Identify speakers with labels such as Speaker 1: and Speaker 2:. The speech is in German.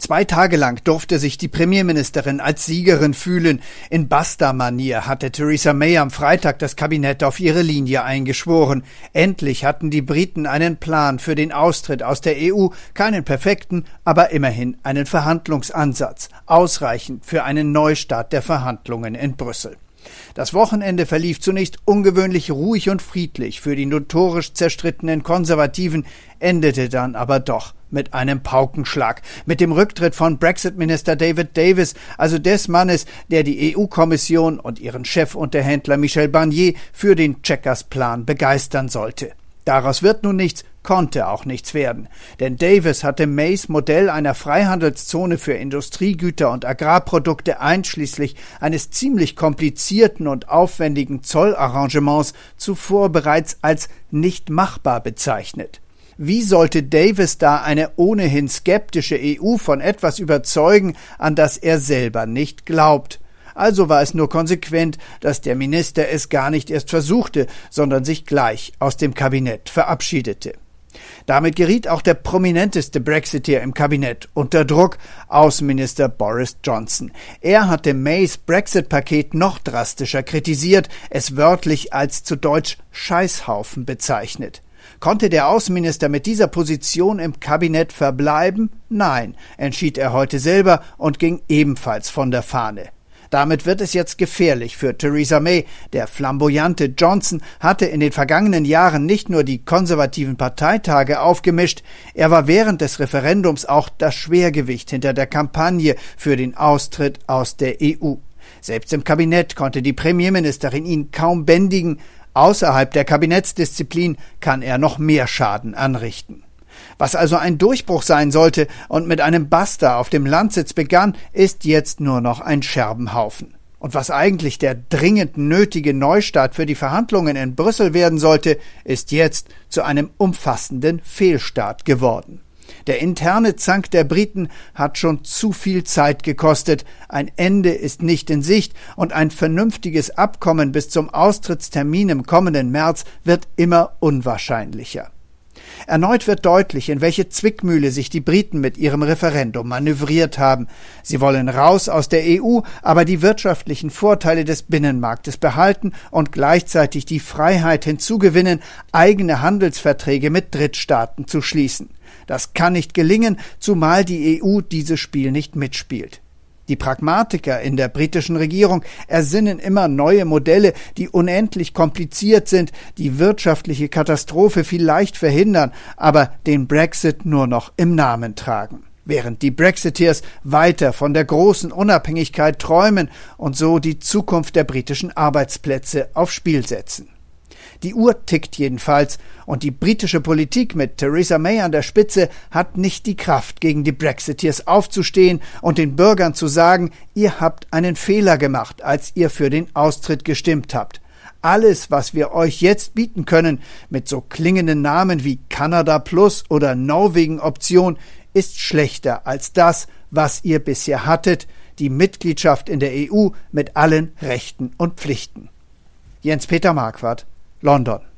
Speaker 1: 2 Tage lang durfte sich die Premierministerin als Siegerin fühlen. In Basta-Manier hatte Theresa May am Freitag das Kabinett auf ihre Linie eingeschworen. Endlich hatten die Briten einen Plan für den Austritt aus der EU, keinen perfekten, aber immerhin einen Verhandlungsansatz, ausreichend für einen Neustart der Verhandlungen in Brüssel. Das Wochenende verlief zunächst ungewöhnlich ruhig und friedlich für die notorisch zerstrittenen Konservativen, endete dann aber doch mit einem Paukenschlag, mit dem Rücktritt von Brexit-Minister David Davis, also des Mannes, der die EU-Kommission und ihren Chefunterhändler Michel Barnier für den Chequers-Plan begeistern sollte. Daraus wird nun nichts, konnte auch nichts werden. Denn Davis hatte Mays Modell einer Freihandelszone für Industriegüter und Agrarprodukte einschließlich eines ziemlich komplizierten und aufwendigen Zollarrangements zuvor bereits als nicht machbar bezeichnet. Wie sollte Davis da eine ohnehin skeptische EU von etwas überzeugen, an das er selber nicht glaubt? Also war es nur konsequent, dass der Minister es gar nicht erst versuchte, sondern sich gleich aus dem Kabinett verabschiedete. Damit geriet auch der prominenteste Brexiteer im Kabinett unter Druck, Außenminister Boris Johnson. Er hatte Mays Brexit-Paket noch drastischer kritisiert, es wörtlich als zu Deutsch Scheißhaufen bezeichnet. Konnte der Außenminister mit dieser Position im Kabinett verbleiben? Nein, entschied er heute selber und ging ebenfalls von der Fahne. Damit wird es jetzt gefährlich für Theresa May. Der flamboyante Johnson hatte in den vergangenen Jahren nicht nur die konservativen Parteitage aufgemischt, er war während des Referendums auch das Schwergewicht hinter der Kampagne für den Austritt aus der EU. Selbst im Kabinett konnte die Premierministerin ihn kaum bändigen. Außerhalb der Kabinettsdisziplin kann er noch mehr Schaden anrichten. Was also ein Durchbruch sein sollte und mit einem Basta auf dem Landsitz begann, ist jetzt nur noch ein Scherbenhaufen. Und was eigentlich der dringend nötige Neustart für die Verhandlungen in Brüssel werden sollte, ist jetzt zu einem umfassenden Fehlstart geworden. Der interne Zank der Briten hat schon zu viel Zeit gekostet, ein Ende ist nicht in Sicht und ein vernünftiges Abkommen bis zum Austrittstermin im kommenden März wird immer unwahrscheinlicher. Erneut wird deutlich, in welche Zwickmühle sich die Briten mit ihrem Referendum manövriert haben. Sie wollen raus aus der EU, aber die wirtschaftlichen Vorteile des Binnenmarktes behalten und gleichzeitig die Freiheit hinzugewinnen, eigene Handelsverträge mit Drittstaaten zu schließen. Das kann nicht gelingen, zumal die EU dieses Spiel nicht mitspielt. Die Pragmatiker in der britischen Regierung ersinnen immer neue Modelle, die unendlich kompliziert sind, die wirtschaftliche Katastrophe vielleicht verhindern, aber den Brexit nur noch im Namen tragen. Während die Brexiteers weiter von der großen Unabhängigkeit träumen und so die Zukunft der britischen Arbeitsplätze aufs Spiel setzen. Die Uhr tickt jedenfalls und die britische Politik mit Theresa May an der Spitze hat nicht die Kraft, gegen die Brexiteers aufzustehen und den Bürgern zu sagen, ihr habt einen Fehler gemacht, als ihr für den Austritt gestimmt habt. Alles, was wir euch jetzt bieten können, mit so klingenden Namen wie Kanada Plus oder Norwegen Option, ist schlechter als das, was ihr bisher hattet, die Mitgliedschaft in der EU mit allen Rechten und Pflichten. Jens-Peter Marquardt, London.